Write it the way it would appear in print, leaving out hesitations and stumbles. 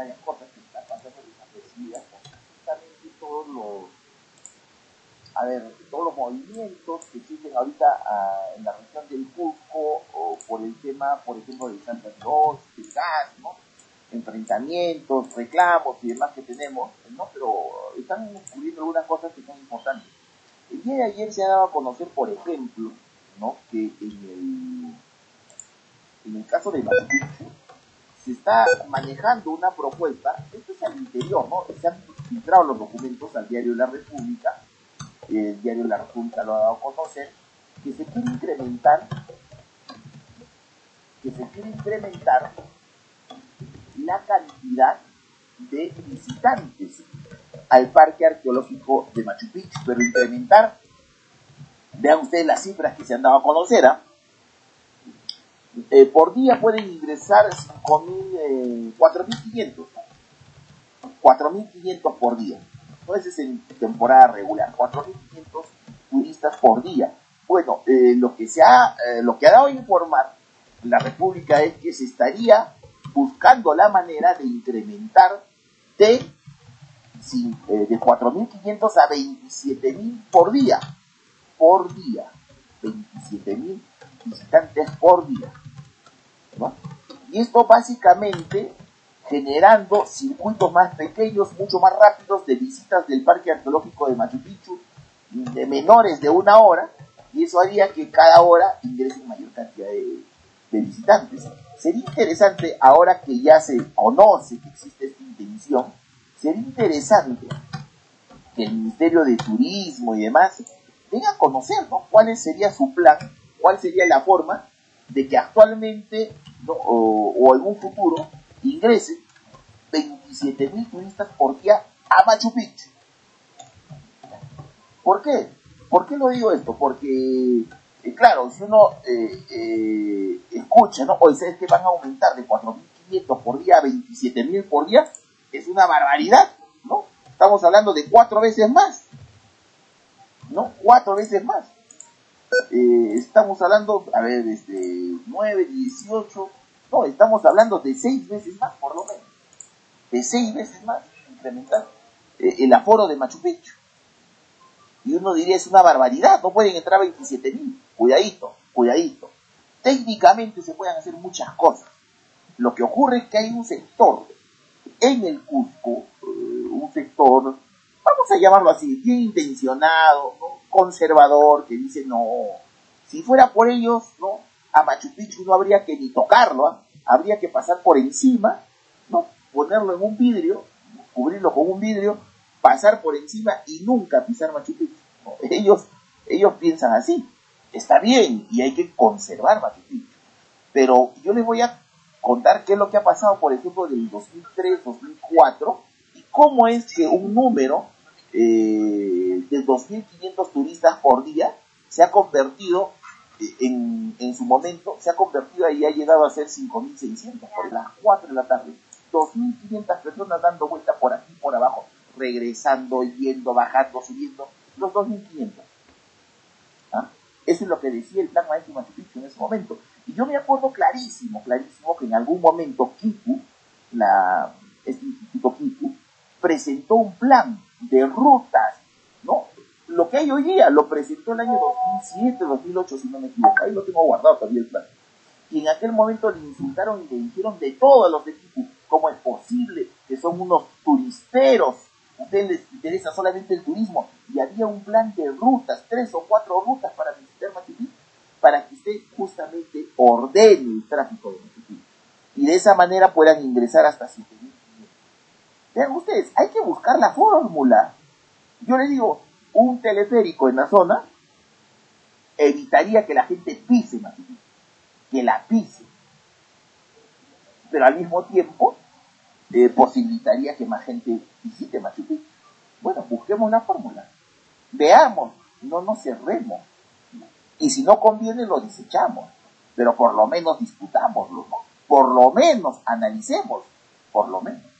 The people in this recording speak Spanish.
varias cosas que están pasando desapercibidas, porque justamente todos los movimientos que existen ahorita en la región del Cusco, o por el tema, por ejemplo, de Santa Cruz, de gas, ¿no? Enfrentamientos, reclamos y demás que tenemos, ¿no? Pero están ocurriendo algunas cosas que son importantes. El día de ayer se ha dado a conocer, por ejemplo, ¿no? Que en el caso de Machu Picchu se está manejando una propuesta, esto es al interior, ¿no? Se han filtrado los documentos al diario La República, el diario La República lo ha dado a conocer, que se quiere incrementar la cantidad de visitantes al parque arqueológico de Machu Picchu, pero incrementar, vean ustedes las cifras que se han dado a conocer, por día pueden ingresar 4.500, 4.500 por día. No, ese es en temporada regular, 4.500 turistas por día. Bueno, lo que ha dado a informar la República es que se estaría buscando la manera de incrementar de 4.500 a 27.000 por día. 27.000 visitantes por día, ¿no? Y esto básicamente generando circuitos más pequeños, mucho más rápidos de visitas del Parque Arqueológico de Machu Picchu, de menores de 1 hora, y eso haría que cada hora ingresen mayor cantidad de visitantes. Sería interesante, ahora que ya se conoce que existe esta intención, sería interesante que el Ministerio de Turismo y demás venga a conocer, ¿no?, cuál sería su plan, cuál sería la forma de que actualmente, ¿no?, o en un futuro ingresen 27.000 turistas por día a Machu Picchu. ¿Por qué? ¿Por qué lo digo esto? Porque, claro, si uno escucha, ¿no?, hoy sabes que van a aumentar de 4.500 por día a 27.000 por día, es una barbaridad, ¿no? Estamos hablando de 4 veces más, ¿no? 4 veces más. Estamos hablando, 9, 18, no, estamos hablando de 6 veces más, por lo menos. De 6 veces más incrementar el aforo de Machu Picchu. Y uno diría, es una barbaridad, no pueden entrar 27.000. Cuidadito. Técnicamente se pueden hacer muchas cosas. Lo que ocurre es que hay un sector en el Cusco, un sector, vamos a llamarlo así, bien intencionado, ¿no?, conservador, que dice, no, si fuera por ellos, ¿no?, a Machu Picchu no habría que ni tocarlo, habría que pasar por encima, ¿no?, ponerlo en un vidrio, cubrirlo con un vidrio, pasar por encima y nunca pisar Machu Picchu, ¿no? Ellos piensan así. Está bien y hay que conservar Machu Picchu, pero yo les voy a contar qué es lo que ha pasado, por ejemplo, del 2003, 2004, y cómo es que un número de 2.500 turistas por día se ha convertido, en su momento, se ha convertido y ha llegado a ser 5.600 por las 4 de la tarde. 2.500 personas dando vuelta por aquí, por abajo, regresando, yendo, bajando, subiendo, los 2.500. ¿Ah? Eso es lo que decía el Plan Maestro Machu Picchu en ese momento. Y yo me acuerdo clarísimo que en algún momento Kipu, este instituto Kipu, presentó un plan de rutas, ¿no? Lo que hay hoy día lo presentó el año 2007, 2008, si no me equivoco. Ahí lo tengo guardado todavía el plan. Y en aquel momento le insultaron y le dijeron de todos los de Kipu, ¿cómo es posible que son unos turisteros? A ustedes les interesa solamente el turismo. Y había un plan de rutas, 3 o 4 rutas para visitar Machu Picchu, para que usted justamente ordene el tráfico de Machu Picchu. Y de esa manera puedan ingresar hasta 7.500. Vean ustedes, hay que buscar la fórmula. Yo les digo, un teleférico en la zona evitaría que la gente pise Machu Picchu, que la pise. Pero al mismo tiempo posibilitaría que más gente visite Machu Picchu. Bueno, busquemos la fórmula. Veamos, no nos cerremos. Y si no conviene, lo desechamos. Pero por lo menos discutámoslo, ¿no? Por lo menos analicemos, por lo menos.